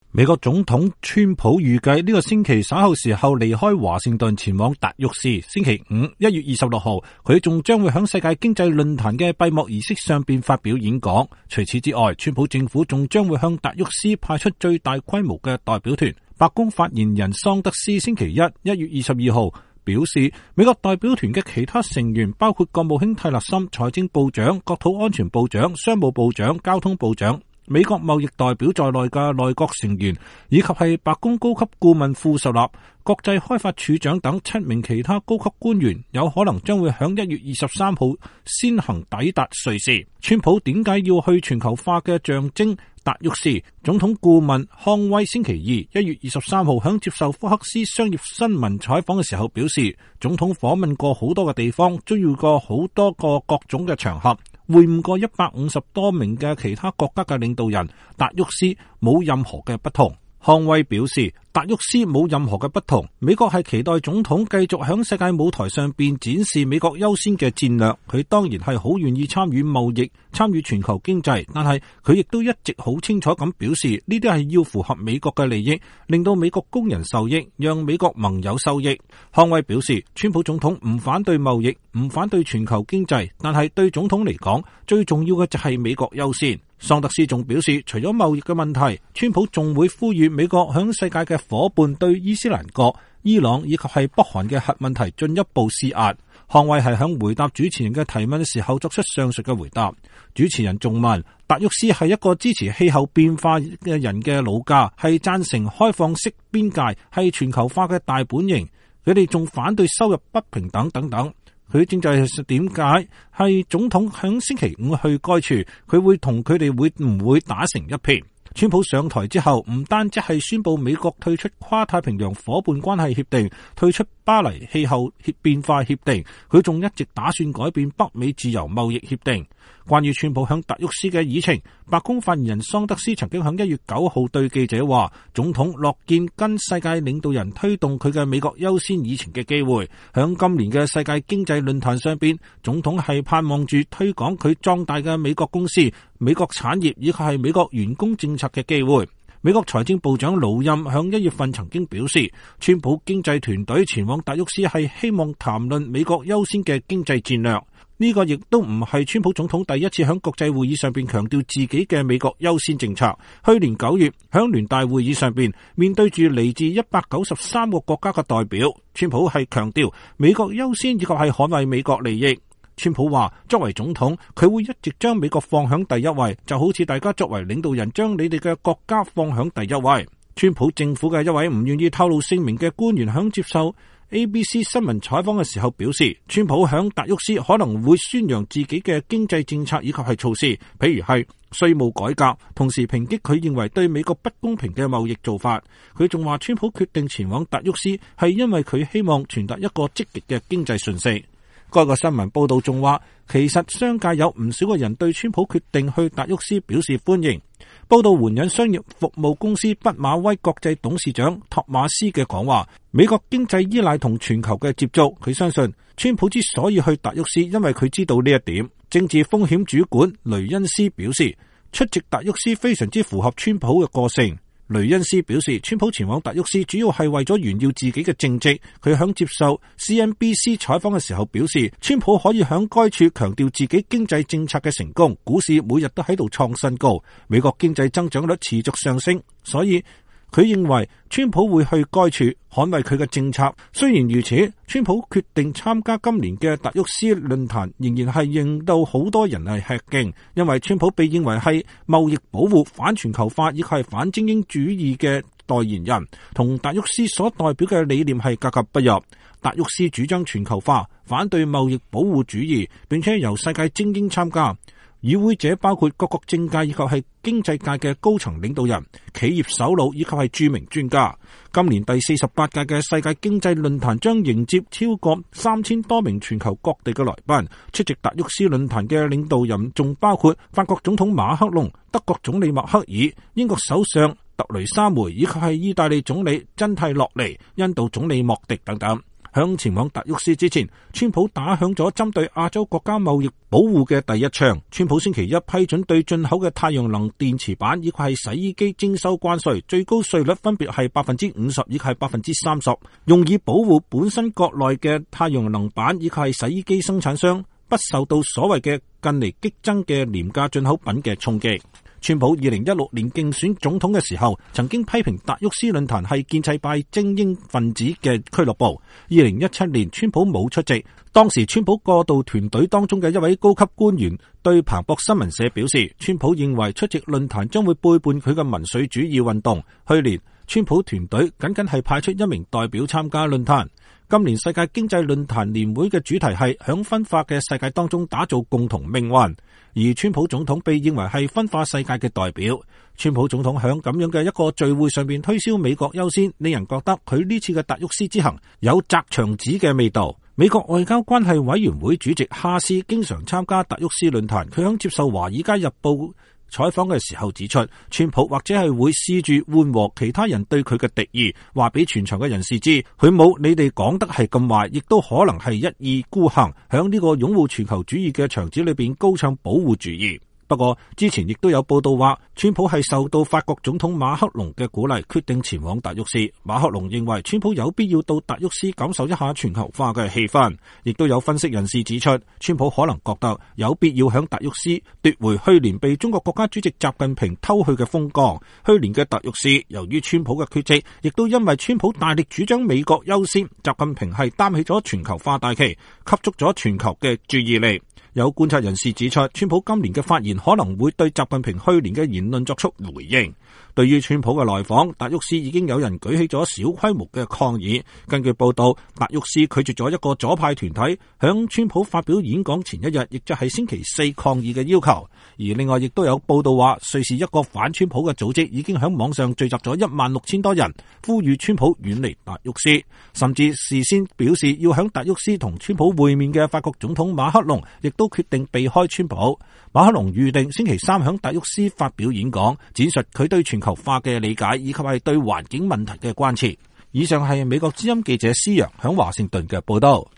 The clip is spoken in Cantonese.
美國總統川普預計呢個星期稍後時候離開華盛頓前往達沃斯。星期五1月26號，佢仲將會喺世界經濟論壇嘅閉幕儀式上邊發表演講。除此之外，川普政府仲將會向達沃斯派出最大規模嘅代表團。白宮發言人桑德斯星期1月22號表示，美國代表團嘅其他成員包括國務卿蒂勒森、財政部長、國土安全部長、商務部長、交通部長、美國貿易代表在內嘅內閣成員，以及係白宮高級顧問庫什納、國際開發處長等7名其他高級官員，有可能將會喺1月23號先行抵達瑞士。川普點解要去全球化嘅象徵達沃斯？總統顧問康威星期2 1月23號喺接受福克斯商業新聞採訪嘅時候表示，總統訪問過好多嘅地方，遭遇過好多個各種嘅場合，會晤過150多名嘅其他國家嘅領導人，達沃斯冇任何嘅不同。康威表示，達沃斯冇任何嘅不同。美國係期待總統繼續響世界舞台上邊展示美國優先嘅戰略。佢當然係好願意參與貿易、參與全球經濟，但係佢亦都一直好清楚咁表示，呢啲係要符合美國嘅利益，令到美國工人受益，讓美國盟友受益。康威表示，川普總統唔反對貿易，唔反對全球經濟，但係對總統嚟講，最重要嘅就係美國優先。桑德斯仲表示，除咗貿易嘅問題，川普仲會呼籲美國響世界嘅夥伴對伊斯蘭國、伊朗以及係北韓嘅核問題進一步施壓。康威係響回答主持人嘅提問嘅時候作出上述嘅回答。主持人仲問，達沃斯係一個支持氣候變化嘅人嘅老家，係贊成開放式邊界，係全球化嘅大本營，佢哋仲反對收入不平等等等。佢正就係點解係總統響星期五去該處，佢會同佢哋會唔會打成一片？川普上台之後，唔單止係宣布美國退出跨太平洋夥伴關係協定，退出巴黎氣候變化協定，佢仲一直打算改變北美自由貿易協定。關於川普響達沃斯嘅議程，白宮發言人桑德斯曾經響1月9號對記者話，總統樂見跟世界領導人推動佢嘅美國優先議程嘅機會。響今年嘅世界經濟論壇上邊，總統係盼望住推廣佢壯大嘅美國公司、美國產業以及係美國員工政策嘅機會。美國財政部長魯欽響1月份曾經表示，川普經濟團隊前往達沃斯係希望談論美國優先嘅經濟戰略。呢個亦都唔係川普總統第一次響國際會議上邊強調自己嘅美國優先政策。去年9月響聯大會議上邊，面對住嚟自193個國家嘅代表，川普係強調美國優先以及係捍衛美國利益。川普話，作為總統，佢會一直將美國放響第一位，就好似大家作為領導人將你哋嘅國家放響第一位。川普政府嘅一位唔願意透露姓名嘅官員響接受ABC 新聞採訪嘅時候表示，川普響達沃斯可能會宣揚自己嘅經濟政策以及係措施，譬如係稅務改革，同時抨擊佢認為對美國不公平嘅貿易做法。佢仲話，川普決定前往達沃斯係因為佢希望傳達一個積極嘅經濟訊息。該個新聞報道仲話，其實商界有唔少個人對川普決定去達沃斯表示歡迎。報道援引商業服務公司畢馬威國際董事長托馬斯嘅講話，美國經濟依賴同全球嘅接觸，佢相信川普之所以去達沃斯，因為佢知道呢一點。政治風險主管雷恩斯表示，出席達沃斯非常之符合川普嘅個性。雷恩斯表示，川普前往達沃斯主要係為咗炫耀自己嘅政績。佢響接受 CNBC 採訪嘅時候表示，川普可以響該處強調自己經濟政策嘅成功，股市每日都喺度創新高，美國經濟增長率持續上升，所以佢認為川普會去該處捍衛佢嘅政策。雖然如此，川普決定參加今年嘅達沃斯論壇，仍然係令到好多人係吃驚，因為川普被認為係貿易保護、反全球化以及係反精英主義嘅代言人，同達沃斯所代表嘅理念係格格不入。達沃斯主張全球化，反對貿易保護主義，並且由世界精英參加。與會者包括各國政界以及係經濟界嘅高層領導人、企業首腦以及係著名專家。今年第48屆嘅世界經濟論壇將迎接超過3000多名全球各地嘅來賓。出席達沃斯論壇嘅領導人仲包括法國總統馬克龍、德國總理默克爾、英國首相特雷莎梅以及係意大利總理真蒂洛尼、印度總理莫迪等等。 響前往達沃斯之前，川普打響咗針對亞洲國家貿易保護嘅第一槍。川普星期一批准對進口嘅太陽能電池板以及係洗衣機徵收關稅，最高稅率分別係 50% 以及係 30%， 用以保護本身國內嘅太陽能板以及係洗衣機生產商不受到所謂嘅近嚟激增嘅廉價進口品嘅衝擊。川普2016年競選總統嘅時候，曾經批評達沃斯論壇係建制派精英分子嘅俱樂部。2017年，川普冇出席。當時川普過渡團隊當中嘅一位高級官員對彭博新聞社表示，川普認為出席論壇將會背叛佢嘅民粹主義運動。去年，川普團隊僅僅係派出一名代表參加論壇。今年世界經濟論壇年會嘅主題係響分化嘅世界當中打造共同命運，而川普總統被認為係分化世界嘅代表。川普總統響咁樣嘅一個聚會上邊推銷美國優先，令人覺得佢呢次嘅達沃斯之行有擲牆紙嘅味道。美國外交關係委員會主席哈斯經常參加達沃斯論壇，佢響接受華爾街日報採訪嘅時候指出，川普或者係會試住緩和其他人對佢嘅敵意，話俾全場嘅人士知，佢冇你哋講得係咁壞，亦都可能係一意孤行，響呢個擁護全球主義嘅場子裏邊高唱保護主義。不過之前亦都有報道話，川普係受到法國總統馬克龍嘅鼓勵，決定前往達沃斯。馬克龍認為川普有必要到達沃斯感受一下全球化嘅氣氛。亦都有分析人士指出，川普可能覺得有必要響達沃斯奪回去年被中國國家主席習近平偷去嘅風光。去年嘅達沃斯，由於川普嘅缺席，亦都因為川普大力主張美國優先，習近平係擔起咗全球化大旗，吸足咗全球嘅注意力。有觀察人士指出，川普今年嘅發言可能會對習近平去年嘅言論作出回應。對於川普嘅來訪，達沃斯已經有人舉起咗小規模嘅抗議。根據報道，達沃斯拒絕咗一個左派團體響川普發表演講前一日，亦就係星期四抗議嘅要求。而另外亦都有報道話，瑞士一個反川普嘅組織已經響網上聚集咗16000多人，呼籲川普遠離達沃斯。甚至事先表示要響達沃斯同川普會面嘅法國總統馬克龍，亦都決定避開川普。馬克龍預定星期三響達沃斯發表演講，展述佢對全球化嘅理解以及係對環境問題嘅關切。以上係美國之音記者施洋響華盛頓嘅報道。